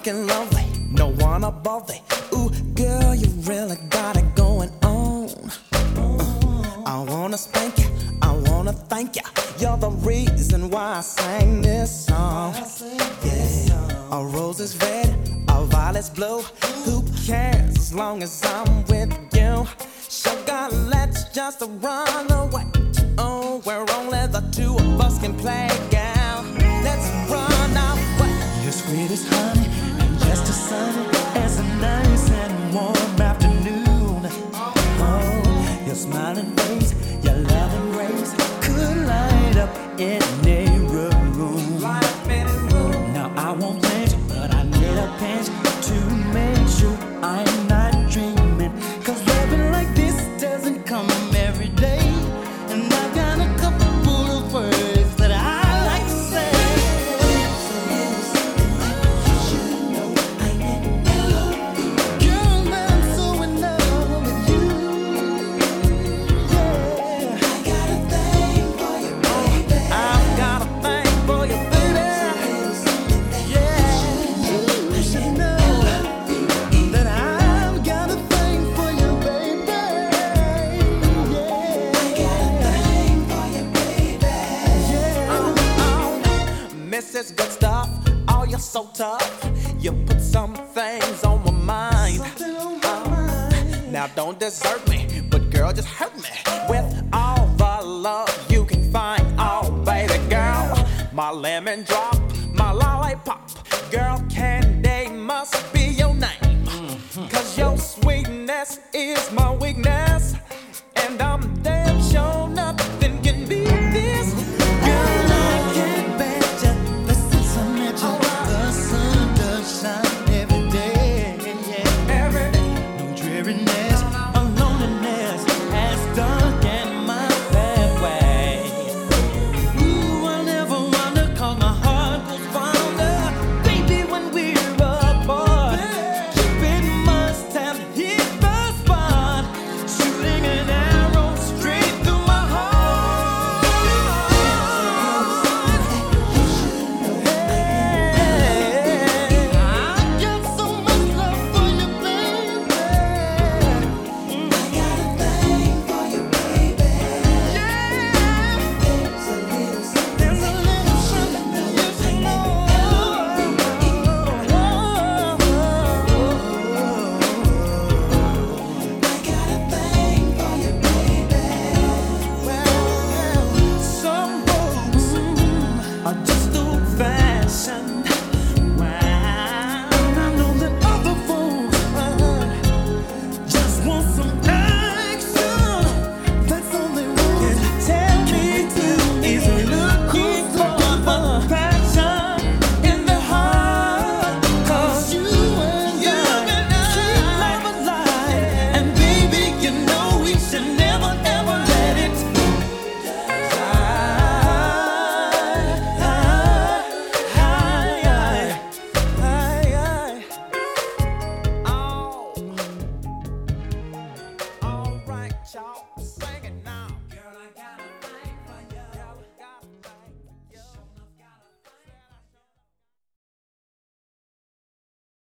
looking lovely, no one above it. Ooh, girl, you really got it going on. I wanna spank you, I wanna thank you. You're the reason why I sang this song. Yeah, a rose is red, a violet's blue. Who cares as long as I'm with you? Sugar, let's just run away. Oh, where only the two of us can play, gal. Let's run away. You're sweet as honey and just as sunny as a nice and warm afternoon. Oh, your smiling face, your loving grace could light up any room. Now I won't pinch, but I need a pinch to make sure I'm not dreaming. 'Cause living like this doesn't come every day. And I've got a couple of words that I like to say. Girl, I'm so in love with you. Yeah. I got a thing for you, baby. I've got a thing for you, baby. Yeah, you should know that I've got a thing for you, baby. Mrs. Good Stuff, oh, you're so tough. You put some things on my mind. Now don't desert me, but girl, just hurt me with all the love you can find. Oh, baby girl, my lemon drop, my lollipop. Girl, candy must be your name. 'Cause your sweetness is my weakness. And I'm damn sure nothing can beat this. Girl, I can't bet ya. Listen, some at ya. The sun does shine every day. Yeah. Every day. No dreariness or loneliness has darkened my pathway. Ooh, I never wonder 'cause my heart goes fonder. Baby, when we're apart, Cupid must have hit the spot, shooting an arrow straight through my heart. Hey, I got so much love for you, baby. I got a thing for you, baby. Yeah, there's a little something you should know. I got a thing for you, baby. Well, some folks are just old-fashioned. Wow, I know that other folks just want some action. That's all they want. Tell me who is looking for passion in the heart. 'Cause you and I keep love alive. And baby, you know we should never, ever let it All right, y'all, sing it now.